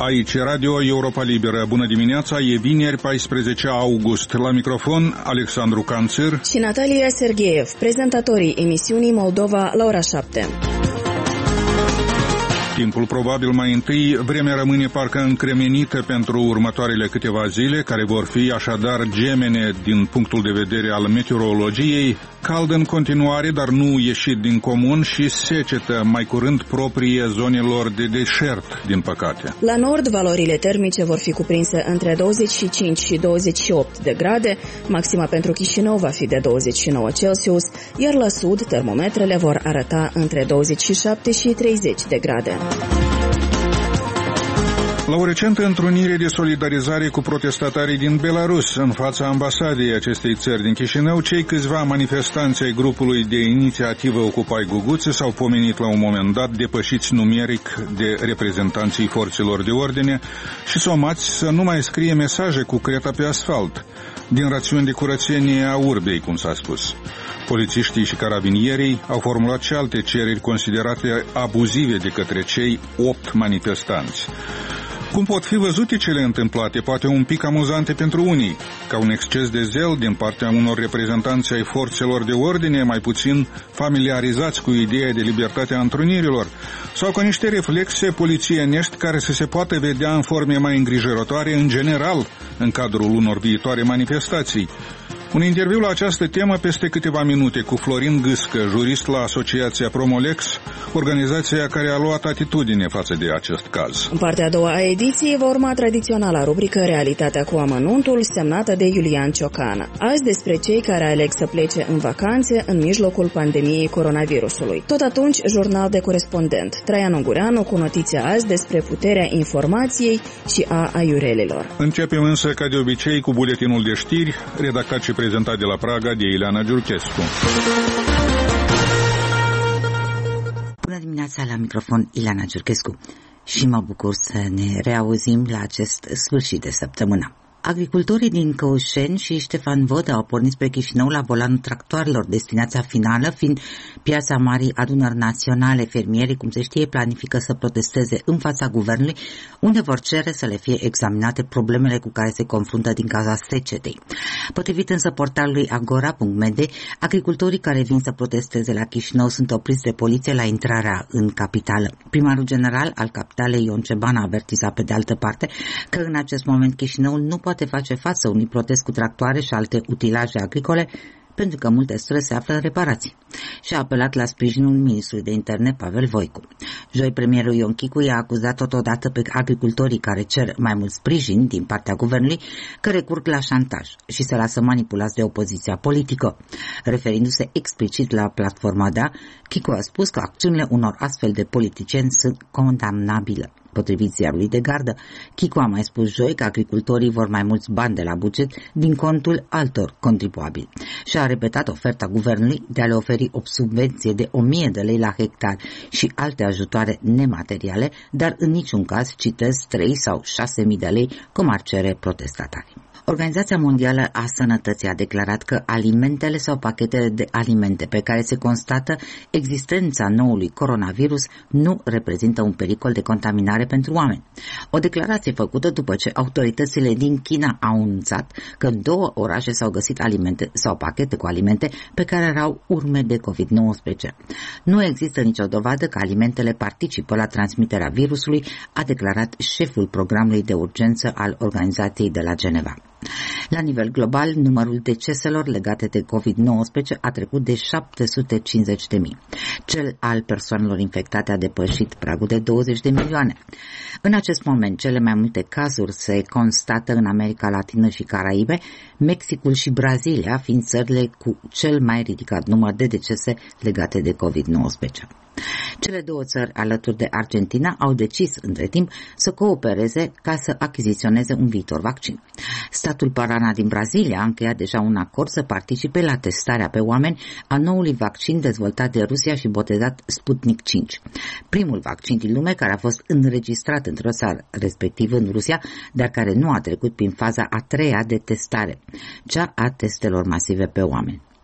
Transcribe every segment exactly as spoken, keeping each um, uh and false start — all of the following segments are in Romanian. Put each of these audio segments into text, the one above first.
Aici Radio Europa Liberă. Bună dimineața, e vineri, paisprezece august. La microfon, Alexandru Canțir și Natalia Sergeev, prezentatorii emisiunii Moldova la ora șapte. Timpul probabil mai întâi, vremea rămâne parcă încremenită pentru următoarele câteva zile, care vor fi așadar gemene din punctul de vedere al meteorologiei, cald în continuare, dar nu ieșit din comun, și secetă mai curând proprie zonelor de deșert, din păcate. La nord, valorile termice vor fi cuprinse între douăzeci și cinci și douăzeci și opt de grade, maxima pentru Chișinău va fi de douăzeci și nouă Celsius, iar la sud, termometrele vor arăta între douăzeci și șapte și treizeci de grade. La o recentă întrunire de solidarizare cu protestatarii din Belarus, în fața ambasadei acestei țări din Chișinău, cei câțiva manifestanți ai grupului de inițiativă Ocupai Guguță s-au pomenit la un moment dat depășiți numeric de reprezentanții forțelor de ordine și somați să nu mai scrie mesaje cu creta pe asfalt, din rațiuni de curățenie a urbei, cum s-a spus. Polițiștii și carabinierii au formulat și alte cereri considerate abuzive de către cei opt manifestanți. Cum pot fi văzute cele întâmplate, poate un pic amuzante pentru unii, ca un exces de zel din partea unor reprezentanți ai forțelor de ordine mai puțin familiarizați cu ideea de libertate a întrunirilor, sau ca niște reflexe polițienești care să se poată vedea în forme mai îngrijorătoare în general în cadrul unor viitoare manifestații. Un interviu la această temă peste câteva minute cu Florin Gâscă, jurist la Asociația Promolex, organizația care a luat atitudine față de acest caz. În partea a doua a ediției va urma tradiționala rubrică Realitatea cu amănuntul, semnată de Iulian Ciocan. Azi despre cei care aleg să plece în vacanțe în mijlocul pandemiei coronavirusului. Tot atunci, jurnal de corespondent Traian Ungureanu cu notiția azi despre puterea informației și a aiurelilor. Începem însă, ca de obicei, cu buletinul de știri, redactat și prezentat de la Praga de Ileana Giurchescu. Bună dimineața, la microfon Ileana Giurchescu, și mă bucur să ne reauzim la acest sfârșit de săptămână. Agricultorii din Căușeni și Ștefan Vodă au pornit spre Chișinău la volanul tractoarelor, destinația finală fiind Piața Marii Adunări Naționale. Fermierii, cum se știe, planifică să protesteze în fața guvernului, unde vor cere să le fie examinate problemele cu care se confruntă din cauza secetei. Potrivit însă portalului agora punct m d, agricultorii care vin să protesteze la Chișinău sunt opriți de poliție la intrarea în capitală. Primarul general al capitalei, Ion Ceban, a avertizat pe de altă parte că în acest moment Chișinăul nu poate face față unui protest cu tractoare și alte utilaje agricole, pentru că multe străzi se află în reparații, și a apelat la sprijinul ministrului de interne Pavel Voicu. Joi, premierul Ion Chicu i-a acuzat totodată pe agricultorii care cer mai mult sprijin din partea guvernului, că recurg la șantaj și se lasă manipulați de opoziția politică. Referindu-se explicit la platforma D A, Chicu a spus că acțiunile unor astfel de politicieni sunt condamnabile. Potrivit ziarului de gardă, Chicu a mai spus joi că agricultorii vor mai mulți bani de la buget din contul altor contribuabili și a repetat oferta guvernului de a le oferi o subvenție de o mie de lei la hectar și alte ajutoare nemateriale, dar în niciun caz, citez, trei sau șase mii de lei, cum ar cere protestatarii. Organizația Mondială a Sănătății a declarat că alimentele sau pachetele de alimente pe care se constată existența noului coronavirus nu reprezintă un pericol de contaminare pentru oameni. O declarație făcută după ce autoritățile din China au anunțat că în două orașe s-au găsit alimente sau pachete cu alimente pe care erau urme de covid nouăsprezece. Nu există nicio dovadă că alimentele participă la transmiterea virusului, a declarat șeful programului de urgență al organizației de la Geneva. La nivel global, numărul deceselor legate de covid nouăsprezece a trecut de șapte sute cincizeci de mii. Cel al persoanelor infectate a depășit pragul de douăzeci de milioane. În acest moment, cele mai multe cazuri se constată în America Latină și Caraibe, Mexicul și Brazilia fiind țările cu cel mai ridicat număr de decese legate de covid nouăsprezece. Cele două țări, alături de Argentina, au decis între timp să coopereze ca să achiziționeze un viitor vaccin. Statul Paraná din Brazilia a încheiat deja un acord să participe la testarea pe oameni a noului vaccin dezvoltat de Rusia și botezat Sputnik cinci. Primul vaccin din lume care a fost înregistrat într-o țară, respectiv în Rusia, dar care nu a trecut prin faza a treia de testare, cea a testelor masive pe oameni.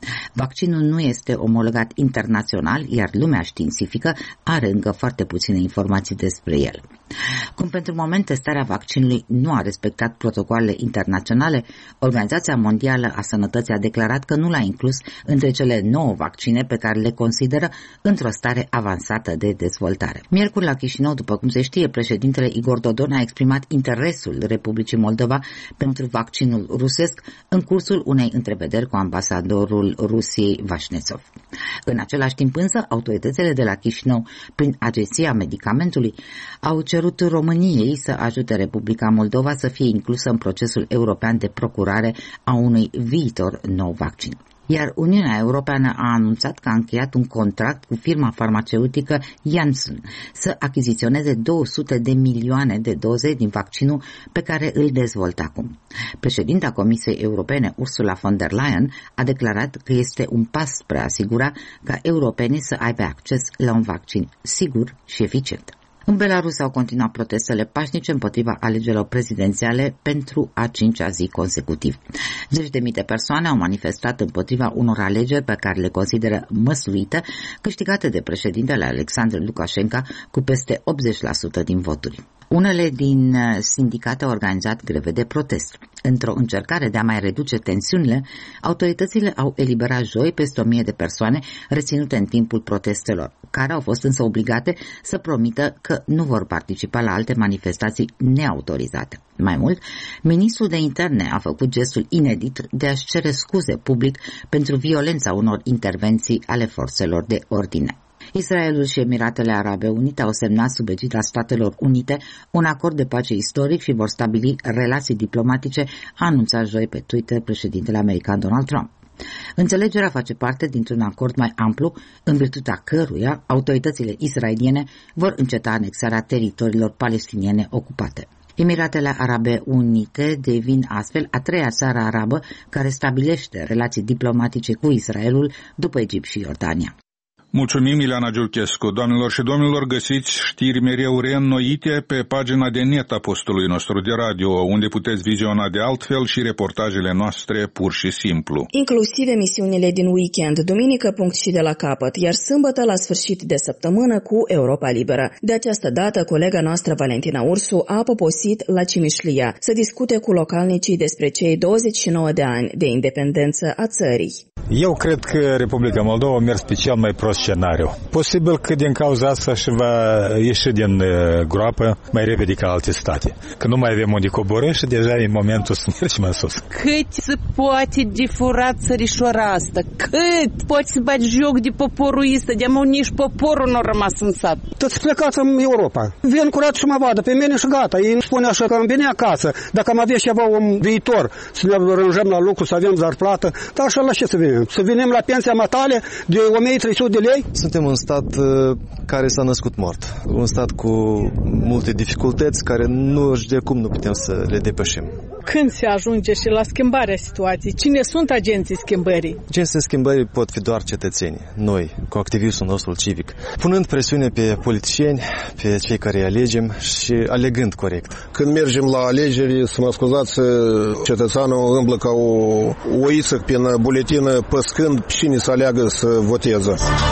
Vaccinul nu este omologat internațional, iar lumea științifică are încă foarte puține informații despre el. Cum pentru moment testarea vaccinului nu a respectat protocoalele internaționale, Organizația Mondială a Sănătății a declarat că nu l-a inclus între cele nouă vaccine pe care le consideră într-o stare avansată de dezvoltare. Miercuri la Chișinău, după cum se știe, președintele Igor Dodon a exprimat interesul Republicii Moldova pentru vaccinul rusesc în cursul unei întrevederi cu ambasadorul Rusiei Vașnețov. În același timp însă, autoritățile de la Chișinău, prin Agenția Medicamentului, au cerut României să ajute Republica Moldova să fie inclusă în procesul european de procurare a unui viitor nou vaccin. Iar Uniunea Europeană a anunțat că a încheiat un contract cu firma farmaceutică Janssen să achiziționeze două sute de milioane de doze din vaccinul pe care îl dezvoltă acum. Președinta Comisiei Europene, Ursula von der Leyen, a declarat că este un pas spre a asigura ca europenii să aibă acces la un vaccin sigur și eficient. În Belarus au continuat protestele pașnice împotriva alegerilor prezidențiale pentru a cincea zi consecutiv. Zeci de mii de persoane au manifestat împotriva unor alegeri pe care le consideră măsluite, câștigate de președintele Alexandru Lukashenko cu peste optzeci la sută din voturi. Unele din sindicate au organizat greve de protest. Într-o încercare de a mai reduce tensiunile, autoritățile au eliberat joi peste o mie de persoane reținute în timpul protestelor, care au fost însă obligate să promită că nu vor participa la alte manifestații neautorizate. Mai mult, ministrul de interne a făcut gestul inedit de a-și cere scuze public pentru violența unor intervenții ale forțelor de ordine. Israelul și Emiratele Arabe Unite au semnat sub egida Statelor Unite un acord de pace istoric și vor stabili relații diplomatice, a anunțat joi pe Twitter președintele american Donald Trump. Înțelegerea face parte dintr-un acord mai amplu, în virtutea căruia autoritățile israeliene vor înceta anexarea teritoriilor palestiniene ocupate. Emiratele Arabe Unite devin astfel a treia țară arabă care stabilește relații diplomatice cu Israelul după Egipt și Iordania. Mulțumim, Ileana Giurchescu. Doamnelor și domnilor, găsiți știri mereu reînnoite pe pagina de net a postului nostru de radio, unde puteți viziona de altfel și reportajele noastre pur și simplu. Inclusiv emisiunile din weekend, duminică punct și de la capăt, iar sâmbătă la sfârșit de săptămână cu Europa Liberă. De această dată, colega noastră Valentina Ursu a poposit la Cimișlia să discute cu localnicii despre cei douăzeci și nouă de ani de independență a țării. Eu cred că Republica Moldova a mers pe cel mai prost scenariu. Posibil că din cauza asta și va ieși din groapă mai repede ca alte state. Că nu mai avem unde coborî și deja e momentul să mergem în sus. Cât se poate de furat țărișoara asta? Cât poți să bagi joc de poporul ăsta? De-amă nici poporul nu a rămas în sat. Toți plecați în Europa. Vin curat și mă vadă pe mine și gata. Ei îmi spune așa că am venit acasă. Dacă am avea ceva un viitor, să ne rânjăm la lucru, să avem zarplată, dar așa la ce să venim? Să venim la pensia matale de o mie trei sute de lei? Suntem un stat uh, care s-a născut mort. Un stat cu multe dificultăți care nu de cum nu putem să le depășim. Când se ajunge și la schimbarea situației? Cine sunt agenții schimbării? Agenții schimbării pot fi doar cetățenii, noi, cu activismul nostru civic, punând presiune pe politicieni, pe cei care îi alegem și alegând corect. Când mergem la alegeri, să mă scuzați, cetățeanul îmblă ca o oiță prin buletină, păscând cine să aleagă să voteze.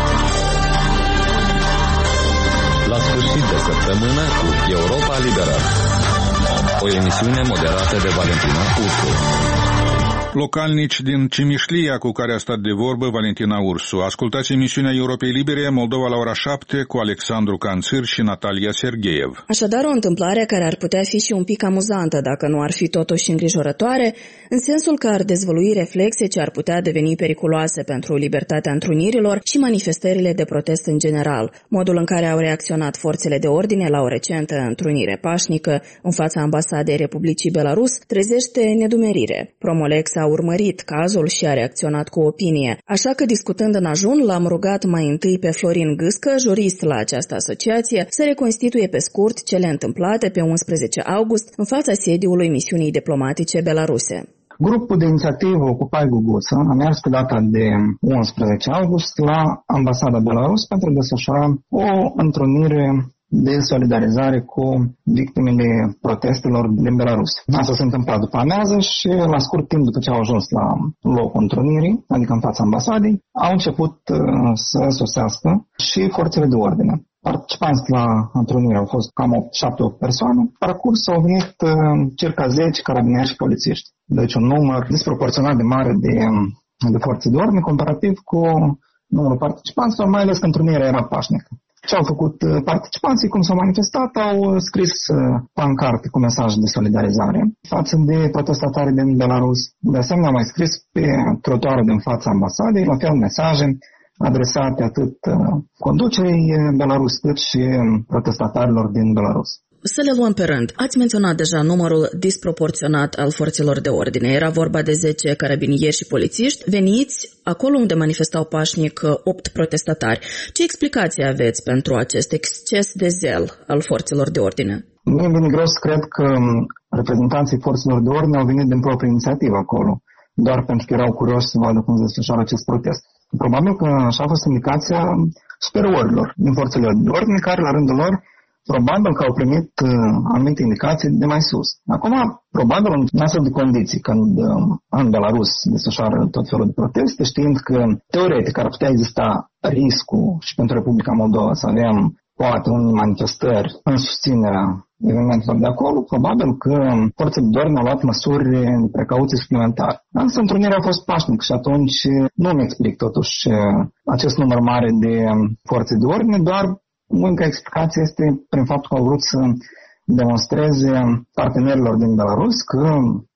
La sfârșit de săptămână cu Europa Liberă. O emisiune moderată de Valentina Ursu. Localnici din Cimișlia cu care a stat de vorbă Valentina Ursu. Ascultați emisiunea Europei Libere, Moldova la ora șapte cu Alexandru Canțir și Natalia Sergeev. Așadar, o întâmplare care ar putea fi și un pic amuzantă, dacă nu ar fi totuși îngrijorătoare, în sensul că ar dezvălui reflexe ce ar putea deveni periculoase pentru libertatea întrunirilor și manifestările de protest în general. Modul în care au reacționat forțele de ordine la o recentă întrunire pașnică în fața ambasadei Republicii Belarus trezește nedumerire. Promolex a urmărit cazul și a reacționat cu opinie, așa că discutând în ajun, l-am rugat mai întâi pe Florin Gâscă, jurist la această asociație, să reconstituie pe scurt cele întâmplate pe unsprezece august în fața sediului misiunii diplomatice belaruse. Grupul de inițiativă Ocupai Guguță a mers pe data de unsprezece august la ambasada Belarus pentru a desfășura o întrunire de solidarizare cu victimele protestelor din Belarus. Asta s-a întâmplat după amiază și la scurt timp după ce au ajuns la locul întrunirii, adică în fața ambasadei, au început să sosească și forțele de ordine. Participanți la întrunire au fost cam șapte opt persoane. Parcurs au venit circa zece carabinieri și polițiști. Deci un număr disproporționat de mare de, de forțe de ordine comparativ cu numărul participanților, mai ales că întrunirea era pașnică. Ce au făcut participanții, cum s-au manifestat, au scris pancarte cu mesaje de solidarizare față de protestatarii din Belarus. De asemenea, au mai scris pe trotuarul din fața ambasadei, la fel mesaje adresate atât conducerii Belarus cât și protestatarilor din Belarus. Să le luăm pe rând. Ați menționat deja numărul disproporționat al forțelor de ordine. Era vorba de zece carabinieri și polițiști veniți acolo unde manifestau pașnic opt protestatari. Ce explicație aveți pentru acest exces de zel al forțelor de ordine? Nu e bine greu să cred că reprezentanții forțelor de ordine au venit din proprie inițiativă acolo, doar pentru că erau curioși să vadă cum se desfășoară acest protest. Probabil că așa a fost indicația superiorilor din forțele de ordine, care la rândul lor probabil că au primit anumite indicații de mai sus. Acum, probabil în astfel de condiții, când în Belarus desfășoară tot felul de proteste, știind că teoretic ar putea exista riscul și pentru Republica Moldova să avem poate unii manifestări în susținerea evenimentelor de acolo, probabil că forțele de ordine au luat măsuri de precauție suplimentare. Însă întrunirea a fost pașnică și atunci nu îmi explic totuși acest număr mare de forțe de ordine, doar unica explicație este prin faptul că au vrut să demonstreze partenerilor din Belarus că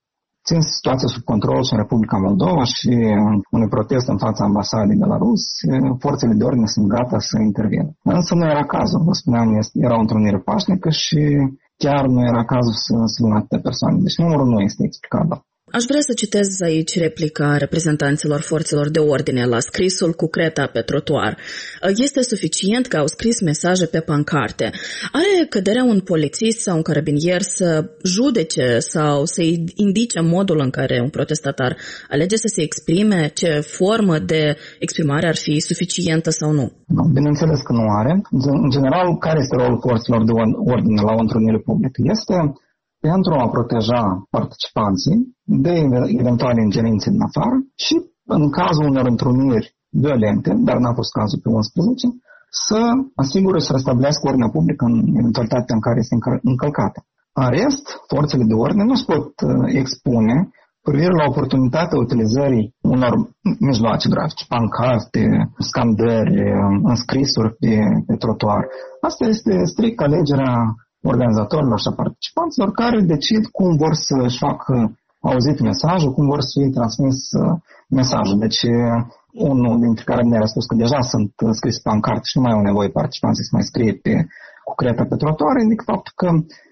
țin situația sub control și în Republica Moldova și unui protest în fața ambasadei Belarus, forțele de ordine sunt gata să intervină. Însă nu era cazul, vă spuneam, era o întrunire pașnică și chiar nu era cazul să se vină atâtea persoane. Deci numărul nu este explicabil. Aș vrea să citez aici replica reprezentanților forțelor de ordine la scrisul cu creta pe trotuar. Este suficient că au scris mesaje pe pancarte. Are căderea un polițist sau un carabinier să judece sau să indice modul în care un protestatar alege să se exprime, ce formă de exprimare ar fi suficientă sau nu? Nu, bineînțeles că nu are. În general, care este rolul forțelor de ordine la o întrunire publică? Este pentru a proteja participanții de eventuale ingerințe din afară și, în cazul unor întruniri violente, dar n-a fost cazul pe unsprezece, să asigure și să restabilească ordinea publică în eventualitatea în care este încălcată. În rest, forțele de ordine nu se pot expune privire la oportunitatea utilizării unor mijloace grafice, pancarte, scandări, înscrisuri pe, pe trotuar. Asta este strict alegerea organizatorilor și a participanților care decid cum vor să-și facă auzit mesajul, cum vor să fie transmis mesajul. Deci unul dintre carabinieri a spus că deja sunt scris pe pancarte și nu mai au nevoie participanții să mai scrie pe, cu creta pe trotuar, indică faptul că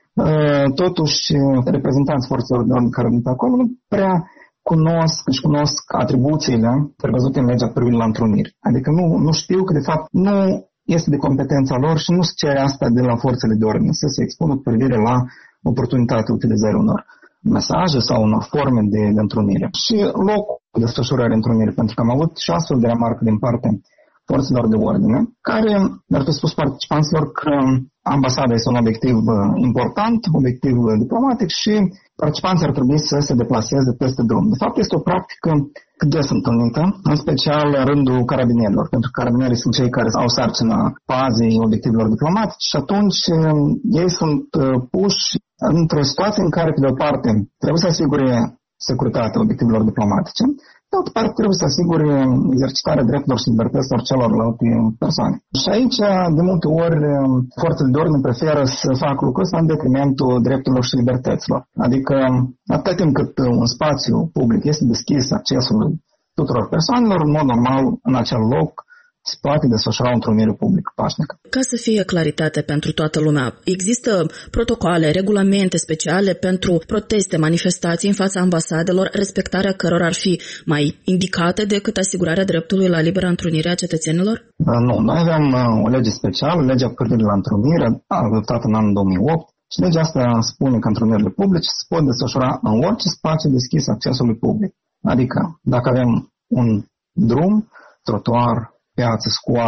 totuși reprezentanții forțelor de ordine care sunt acolo nu prea cunosc, își cunosc atribuțiile prevăzute în legea privind la întruniri. Adică nu, nu știu că de fapt nu este de competența lor și nu se cere asta de la forțele de ordine, să se expună cu privire la oportunitatea utilizării unor mesaje sau unor forme de, de întrunire. Și locul de desfășurare întrunirii, pentru că am avut și astfel de remarcă din partea forțelor de ordine, care mi-ar fi spus participanților că ambasada este un obiectiv important, obiectiv diplomatic și participanții ar trebui să se deplaseze peste drum. De fapt, este o practică cât des întâlnită, în special în rândul carabinierilor, pentru că carabinierii sunt cei care au sarcina pazei obiectivelor diplomatice și atunci ei sunt puși într-o situație în care, pe de o parte, trebuie să asigure securitatea obiectivelor diplomatice, de altă parte trebuie să asigure exercitarea drepturilor și libertăților celorlalte persoane. Și aici, de multe ori, forțele de ordine preferă să facă lucrul ăsta în detrimentul drepturilor și libertăților. Adică, atât timp cât un spațiu public este deschis accesul tuturor persoanelor, în mod normal, în acel loc, se poate desfășura o întrunire publică pașnică. Ca să fie claritate pentru toată lumea, există protocoale, regulamente speciale pentru proteste, manifestații în fața ambasadelor, respectarea cărora ar fi mai indicate decât asigurarea dreptului la liberă întrunire a cetățenilor? Nu, noi avem o lege specială, legea cu privire la întrunire, adoptată în anul două mii opt, și legea asta spune că întrunirile publice se pot desfășura în orice spațiu deschis accesului public. Adică, dacă avem un drum, trotuar, piață, scoar,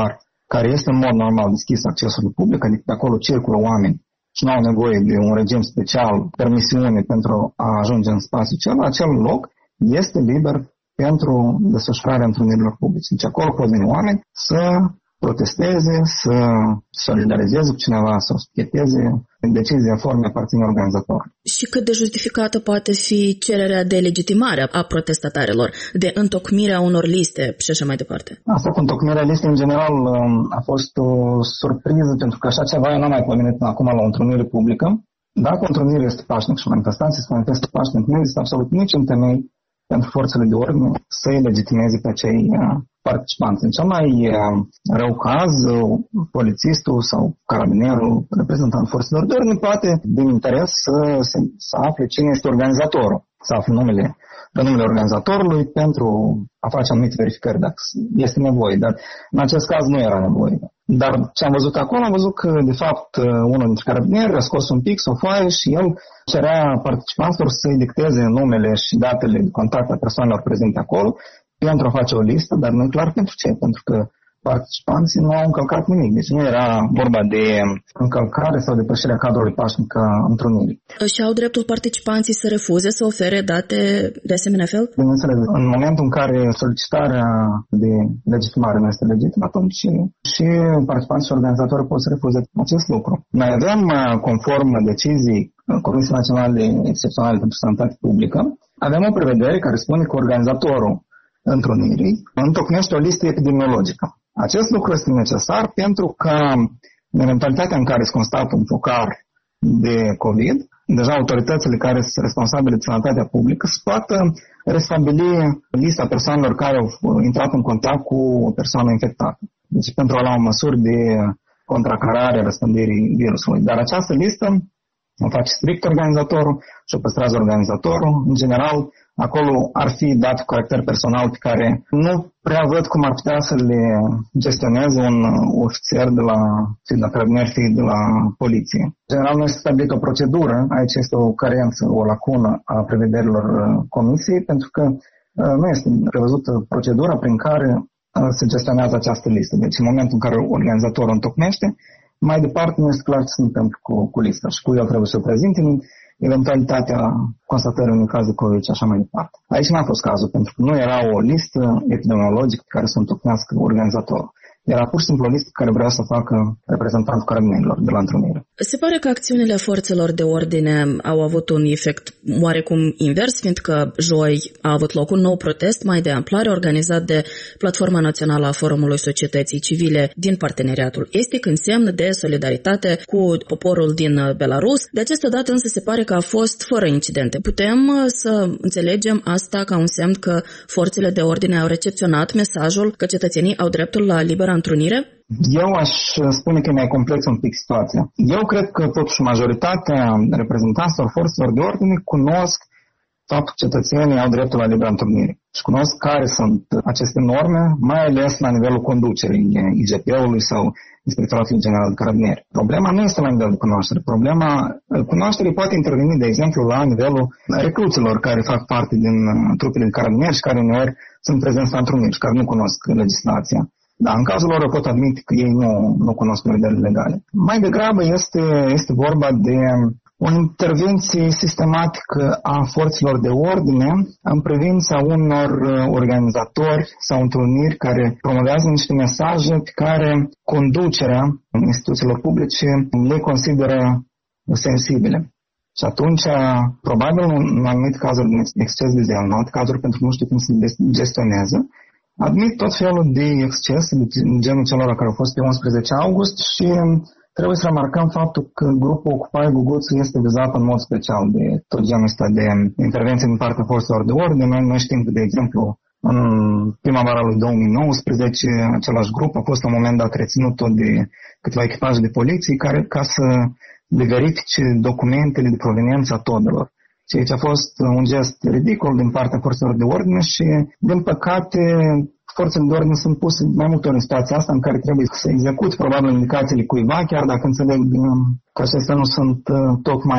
care este în mod normal deschis accesului public, adică de acolo circulă oameni și nu au nevoie de un regim special, permisiune pentru a ajunge în spațiul acela, acel loc este liber pentru desfășurarea întrunirilor publice. Deci acolo pot veni oameni să protesteze, să solidarizeze cu cineva, să o spicheteze în decizia formei aparține organizatorului. Și cât de justificată poate fi cererea de legitimare a protestatarilor, de întocmirea unor liste și așa mai departe? Asta cu întocmirea listei, în general, a fost o surpriză, pentru că așa ceva eu n-am mai pomenit până acum la o întrunire publică. Dacă o întrunire este pașnică și manifestanții se manifestă pașnic, nu există absolut niciun temei pentru forțele de ordine să-i legitimeze pe acei participanți. În cel mai rău caz, polițistul sau carabinerul, reprezentant forțelor de ordine, poate, din interes, să, să, să afle cine este organizatorul, să afle numele, pe numele organizatorului pentru a face anumite verificări, dacă este nevoie. Dar în acest caz nu era nevoie. Dar ce am văzut acolo, am văzut că, de fapt, unul dintre carabinieri a scos un pix, o foaie și el cerea participanților să-i dicteze numele și datele de contact a persoanelor prezente acolo pentru a face o listă, dar nu e clar pentru ce, pentru că participanții nu au încălcat nimic. Deci nu era vorba de încălcare sau depășirea cadrului pașnic a întrunirii. Și au dreptul participanții să refuze să ofere date de asemenea fel? Bineînțeles, în momentul în care solicitarea de legitimare nu este legitimă, atunci și participanții și organizatorii pot să refuze acest lucru. Noi avem, conform decizii Comisiei Naționale Excepționale pentru Sănătate Publică, avem o prevedere care spune că organizatorul întrunirii întocmește o listă epidemiologică. Acest lucru este necesar pentru că în eventualitatea în care se constată un focar de COVID, deja autoritățile care sunt responsabile de sănătatea publică se poată restabili lista persoanelor care au intrat în contact cu o persoană infectată. Deci pentru a lua măsuri de contracarare a răspândirii virusului. Dar această listă o face strict organizatorul și o păstrează organizatorul. În general, acolo ar fi dat cu caracter personal pe care nu prea văd cum ar putea să le gestioneze un ofițer de la, fie de carabinieri, fie de la poliție. În general, nu este stabilită o procedură, aici este o carență, o lacună a prevederilor comisiei, pentru că nu este prevăzută procedura prin care se gestionează această listă. Deci, în momentul în care organizatorul întocmește, mai departe nu este clar ce se întâmplă cu, cu lista și cu el trebuie să o prezinte în eventualitatea constatării unui caz de COVID și așa mai departe. Aici n-a fost cazul, pentru că nu era o listă epidemiologică pe care să întocmească organizatorul. Era pur și simplu o listă care vrea să facă reprezentantul carabinerilor de la întrunire. Se pare că acțiunile forțelor de ordine au avut un efect oarecum invers, fiindcă joi a avut loc un nou protest mai de amploare organizat de Platforma Națională a Forumului Societății Civile din Parteneriatul Estic, în semn de solidaritate cu poporul din Belarus. De această dată însă se pare că a fost fără incidente. Putem să înțelegem asta ca un semn că forțele de ordine au recepționat mesajul că cetățenii au dreptul la liberă întrunire? Eu aș spune că e mai complex un pic situația. Eu cred că totuși majoritatea reprezentanților forțelor de ordine cunosc faptul că cetățenii au dreptul la liberă întrunire și cunosc care sunt aceste norme, mai ales la nivelul conducerii I G P-ului sau Inspectoratului General de Carabinieri. Problema nu este la nivel de cunoaștere. Problema cunoașterii poate interveni, de exemplu, la nivelul recruților care fac parte din trupele de carabinieri și care uneori sunt prezenți la întruniri și care nu cunosc legislația. Da, în cazul lor eu pot admite că ei nu, nu cunosc prevederile legale. Mai degrabă este, este vorba de o intervenție sistematică a forțelor de ordine în privința unor organizatori sau întruniri care promovează niște mesaje pe care conducerea instituțiilor publice le consideră sensibile. Și atunci, probabil, în anumite cazuri de exces de zel, în alte cazuri pentru că nu știu cum se gestionează, admit tot felul de excese, de genul celor care au fost pe unsprezece august și trebuie să remarcăm faptul că grupul Occupy Guguțu este vizat în mod special de tot genul ăsta de intervenții din partea forțelor de ordine. Noi știm că, de exemplu, în primăvara lui două mii nouăsprezece, același grup a fost la un moment dat reținut tot de câteva echipaje de poliție care, ca să le verifice documentele de proveniență a todelor. Și aici a fost un gest ridicol din partea forțelor de ordine și, din păcate, forțele de ordine sunt puse mai multe ori în situația asta în care trebuie să execute probabil indicațiile cuiva, chiar dacă înțeleg că acestea nu sunt tocmai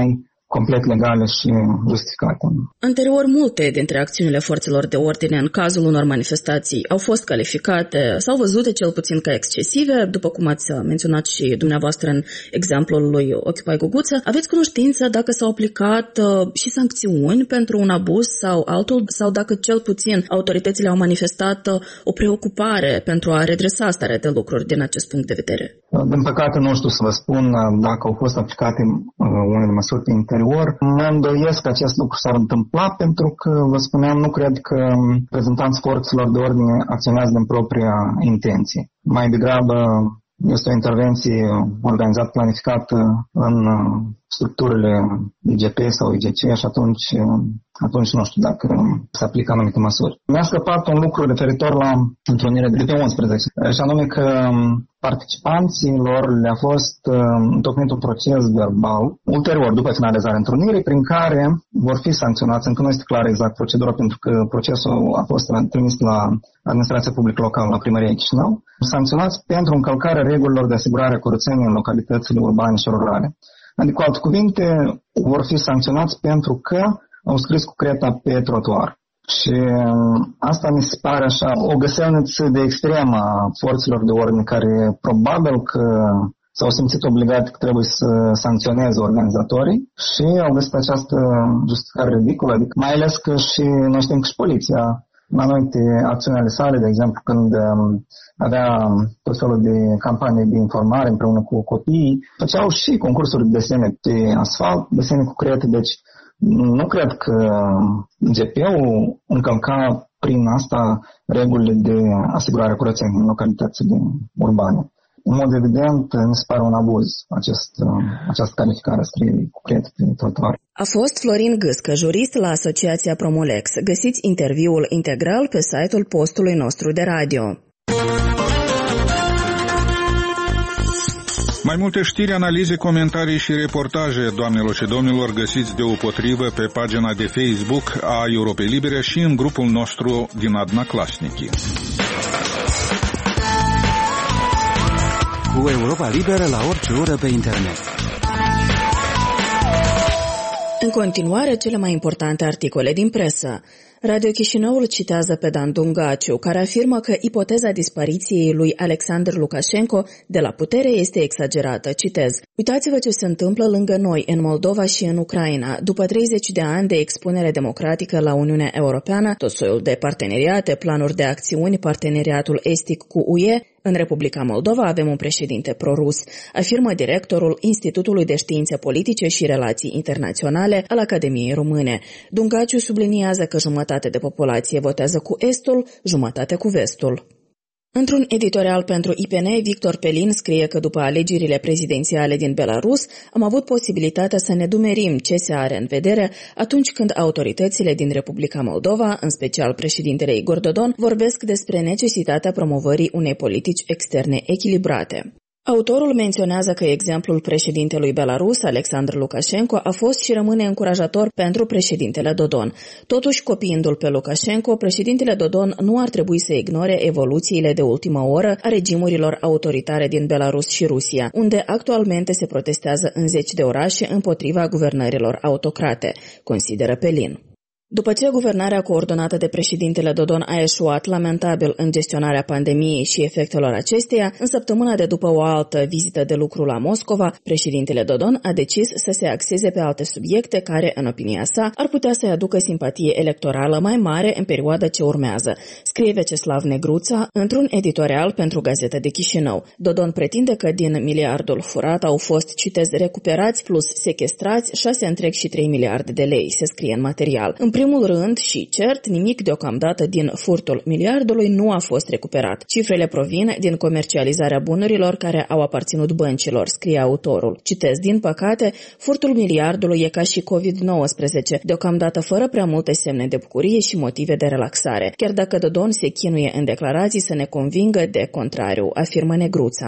complet legale și justificate. Anterior, multe dintre acțiunile forțelor de ordine în cazul unor manifestații au fost calificate sau văzute cel puțin ca excesive, după cum ați menționat și dumneavoastră în exemplul lui Occupy Guguță. Aveți cunoștință dacă s-au aplicat și sancțiuni pentru un abuz sau altul, sau dacă cel puțin autoritățile au manifestat o preocupare pentru a redresa starea de lucruri din acest punct de vedere? Din păcate nu știu să vă spun dacă au fost aplicate unele măsuri pe interior. Mă îndoiesc că acest lucru s-ar întâmpla pentru că, vă spuneam, nu cred că reprezentanții forțelor de ordine acționează din propria intenție. Mai degrabă este o intervenție organizată, planificată în structurile I G P sau I G C și atunci, atunci nu știu dacă se aplică anumite măsuri. Mi-a scăpat un lucru referitor la întrunirea de pe unsprezece, și anume că participanților le-a fost întocmit un proces verbal ulterior, după finalizarea întrunirii, prin care vor fi sancționați. Încă nu este clar exact procedura, pentru că procesul a fost trimis la Administrația Publică Locală, la Primăria Chișinău, sancționați pentru încălcarea regulilor de asigurare a curățeniei în localitățile urbane și rurale. Adică, cu alte cuvinte, vor fi sancționați pentru că au scris cu creta pe trotuar. Și asta mi se pare așa o găselniță de extremă a forțelor de ordine, care probabil că s-au simțit obligate că trebuie să sancționeze organizatorii și au găsit această justificare ridicolă. Adică, mai ales că și noi știm că și poliția, în anumite acțiuni ale sale, de exemplu, când avea tot felul de campanii de informare împreună cu copiii, făceau și concursuri de desene pe asfalt, desene cu crete, deci nu cred că G P-ul încălca prin asta regulile de asigurare curățeniei în localitățile urbane. În mod evident, mi se pare un abuz acest, această calificare scrie cu crete pe trotuar. A fost Florin Gâscă, jurist la Asociația Promolex. Găsiți interviul integral pe site-ul postului nostru de radio. Mai multe știri, analize, comentarii și reportaje, doamnelor și domnilor, găsiți deopotrivă pe pagina de Facebook a Europei Libere și în grupul nostru din Adnaclasnici. Cu Europa Liberă la orice oră pe internet. În continuare, cele mai importante articole din presă. Radio Chișinăul citează pe Dan Dungaciu, care afirmă că ipoteza dispariției lui Alexander Lukashenko de la putere este exagerată. Citez: uitați-vă ce se întâmplă lângă noi, în Moldova și în Ucraina. După treizeci de ani de expunere democratică la Uniunea Europeană, tot soiul de parteneriate, planuri de acțiuni, parteneriatul estic cu U E, în Republica Moldova avem un președinte prorus, afirmă directorul Institutului de Științe Politice și Relații Internaționale al Academiei Române. Dungaciu subliniază că jumătate de populație votează cu estul, jumătate cu vestul. Într-un editorial pentru I P N, Victor Pelin scrie că după alegerile prezidențiale din Belarus am avut posibilitatea să ne dumerim ce se are în vedere atunci când autoritățile din Republica Moldova, în special președintele Igor Dodon, vorbesc despre necesitatea promovării unei politici externe echilibrate. Autorul menționează că exemplul președintelui Belarus, Alexander Lukashenko, a fost și rămâne încurajator pentru președintele Dodon. Totuși, copiindu-l pe Lukashenko, președintele Dodon nu ar trebui să ignore evoluțiile de ultimă oră a regimurilor autoritare din Belarus și Rusia, unde actualmente se protestează în zeci de orașe împotriva guvernărilor autocrate, consideră Pelin. După ce guvernarea coordonată de președintele Dodon a eșuat lamentabil în gestionarea pandemiei și efectelor acesteia, în săptămâna de după o altă vizită de lucru la Moscova, președintele Dodon a decis să se axeze pe alte subiecte care, în opinia sa, ar putea să-i aducă simpatie electorală mai mare în perioada ce urmează, scrie Veceslav Negruța într-un editorial pentru Gazeta de Chișinău. Dodon pretinde că din miliardul furat au fost, citez, recuperați plus sechestrați șase întreg și trei miliarde de lei, se scrie în material. În primul rând și cert, nimic deocamdată din furtul miliardului nu a fost recuperat. Cifrele provin din comercializarea bunurilor care au aparținut băncilor, scrie autorul. Citez: din păcate, furtul miliardului e ca și covid nouăsprezece, deocamdată fără prea multe semne de bucurie și motive de relaxare, chiar dacă Dodon se chinuie în declarații să ne convingă de contrariu, afirmă Negruța.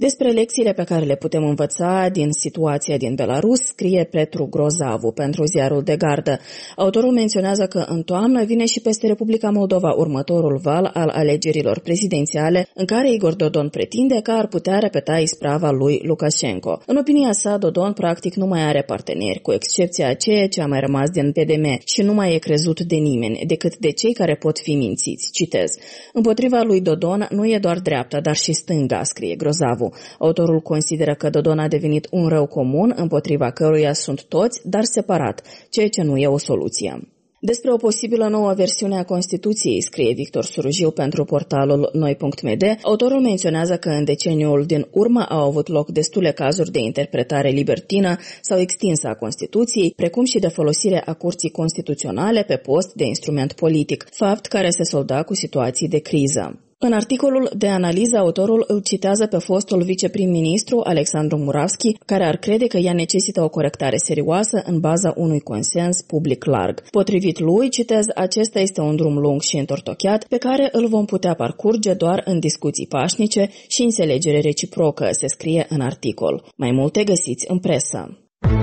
Despre lecțiile pe care le putem învăța din situația din Belarus, scrie Petru Grozavu pentru ziarul de gardă. Autorul menționează că în toamnă vine și peste Republica Moldova următorul val al alegerilor prezidențiale, în care Igor Dodon pretinde că ar putea repeta isprava lui Lukashenko. În opinia sa, Dodon practic nu mai are parteneri, cu excepția a ceea ce a mai rămas din P D M, și nu mai e crezut de nimeni, decât de cei care pot fi mințiți. Citez. Împotriva lui Dodon nu e doar dreapta, dar și stânga, scrie Grozavu. Autorul consideră că Dodon a devenit un rău comun împotriva căruia sunt toți, dar separat, ceea ce nu e o soluție. Despre o posibilă nouă versiune a Constituției, scrie Victor Surujiu pentru portalul noi punct m d, autorul menționează că în deceniul din urmă au avut loc destule cazuri de interpretare libertină sau extinsă a Constituției, precum și de folosire a Curții Constituționale pe post de instrument politic, fapt care se solda cu situații de criză. În articolul de analiză, autorul îl citează pe fostul viceprim-ministru Alexandru Muravski, care ar crede că ea necesită o corectare serioasă în baza unui consens public larg. Potrivit lui, citez, acesta este un drum lung și întortocheat pe care îl vom putea parcurge doar în discuții pașnice și înțelegere reciprocă, se scrie în articol. Mai multe găsiți în presă.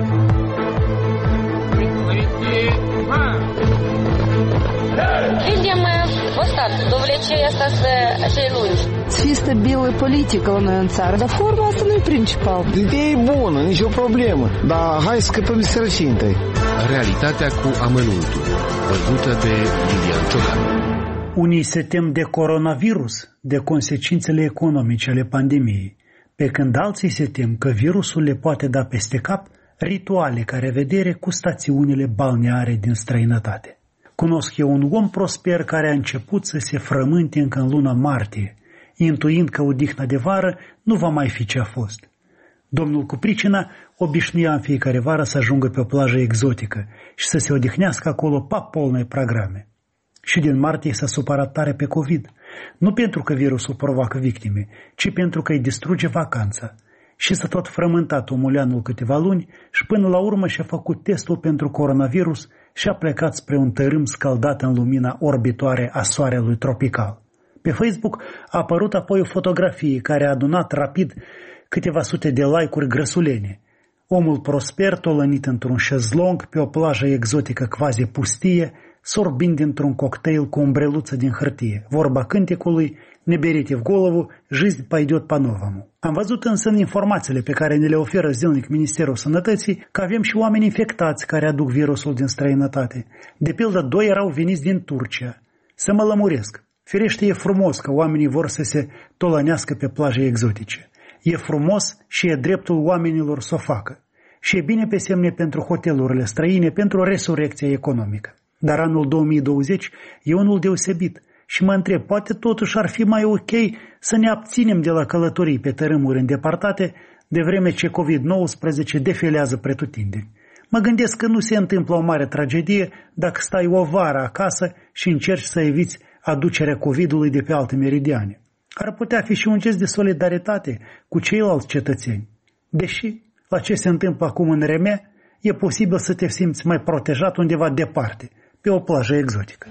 До влечения остаться acei lungi. Să fie stabilă politică la noi în țară, dar forma asta nu e principal. Ideea e bună, nicio problemă, dar hai să scăpăm de sărăcie întâi. Realitatea cu amănuntul, văzută de Iulian Ciocan. Unii se tem de coronavirus, de consecințele economice ale pandemiei, pe când alții se tem că virusul le poate da peste cap rituale ca revedere cu stațiunile balneare din străinătate. Cunosc eu un om prosper care a început să se frământe încă în luna martie, intuind că odihna de vară nu va mai fi ce a fost. Domnul cu pricina obișnuia în fiecare vară să ajungă pe o plajă exotică și să se odihnească acolo pa polne programe. Și din martie s-a supărat tare pe COVID, nu pentru că virusul provoacă victime, ci pentru că îi distruge vacanța. Și s-a tot frământat omuleanul câteva luni și până la urmă și-a făcut testul pentru coronavirus și a plecat spre un tărâm scaldat în lumina orbitoare a soarelui tropical. Pe Facebook a apărut apoi o fotografie care a adunat rapid câteva sute de like-uri grăsulene. Omul prosper, tolănit într-un șezlong pe o plajă exotică quasi pustie, sorbind dintr-un cocktail cu o umbreluță din hârtie. Vorba cântecului, ne berite в голову, жизнь пойдет по-новому. Am văzut însă în informațiile pe care ne le oferă zilnic Ministerul Sănătății că avem și oameni infectați care aduc virusul din străinătate. De pildă, doi erau veniți din Turcia. Să mă lămuresc. Firește, e frumos că oamenii vor să se tolănească pe plaje exotice. E frumos și e dreptul oamenilor să o facă. Și e bine pe semne pentru hotelurile străine, pentru resurecția economică. Dar anul două mii douăzeci e unul deosebit. Și mă întreb, poate totuși ar fi mai ok să ne abținem de la călătorii pe tărâmuri îndepărtate, de vreme ce covid nouăsprezece defilează pretutindeni. Mă gândesc că nu se întâmplă o mare tragedie dacă stai o vară acasă și încerci să eviți aducerea COVID-ului de pe alte meridiane. Ar putea fi și un gest de solidaritate cu ceilalți cetățeni. Deși, la ce se întâmplă acum în Remea, e posibil să te simți mai protejat undeva departe, pe o plajă exotică.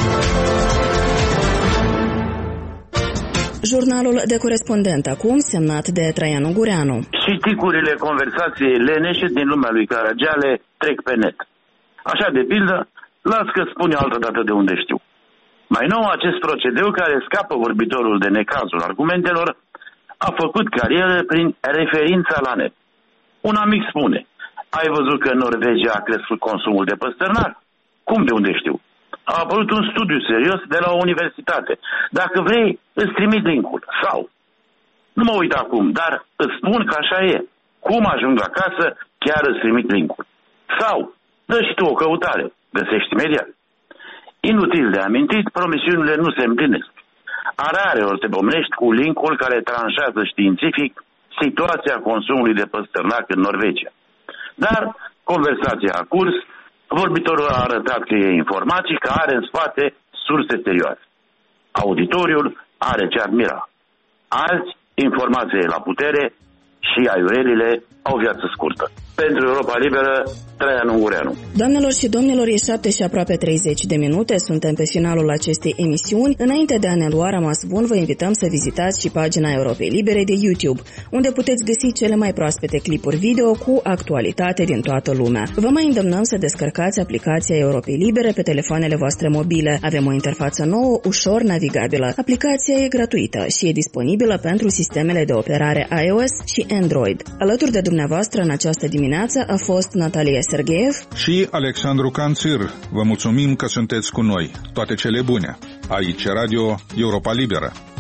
Jurnalul de corespondent acum, semnat de Traianu Gureanu. Și ticurile conversației leneșe din lumea lui Caragiale trec pe net. Așa de pildă, las că spune altă dată de unde știu. Mai nou, acest procedeu care scapă vorbitorul de necazul argumentelor a făcut carieră prin referința la net. Un amic spune, ai văzut că în Norvegia a crescut consumul de păstărnar? Cum de unde știu? A apărut un studiu serios de la o universitate. Dacă vrei, îți trimit link-ul. Sau, nu mă uit acum, dar îți spun că așa e. Cum ajung acasă, chiar îți trimit link-ul. Sau, dă și tu o căutare. Găsești imediat. Inutil de amintit, promisiunile nu se împlinesc. Arare ori te pomenești cu link-ul care tranșează științific situația consumului de păstărnac în Norvegia. Dar conversația a curs, vorbitorul a arătat că e informat și că are în spate surse serioase. Auditoriul are ce admira. Alți, informația e la putere și aiurelile au viață scurtă. pentru Europa Liberă, Traian Ungureanu. Doamnelor și domnilor, e șapte și aproape treizeci de minute, suntem pe finalul acestei emisiuni. Înainte de a ne lua rămas bun, vă invităm să vizitați și pagina Europei Libere de YouTube, unde puteți găsi cele mai proaspete clipuri video cu actualitate din toată lumea. Vă mai îndemnăm să descărcați aplicația Europei Libere pe telefoanele voastre mobile. Avem o interfață nouă, ușor navigabilă. Aplicația e gratuită și e disponibilă pentru sistemele de operare iOS și Android. Alături de dumneavoastră în această dimineață a fost Natalia Sergeev și Alexandru Canțir. Vă mulțumim că sunteți cu noi. Toate cele bune. Aici Radio Europa Liberă.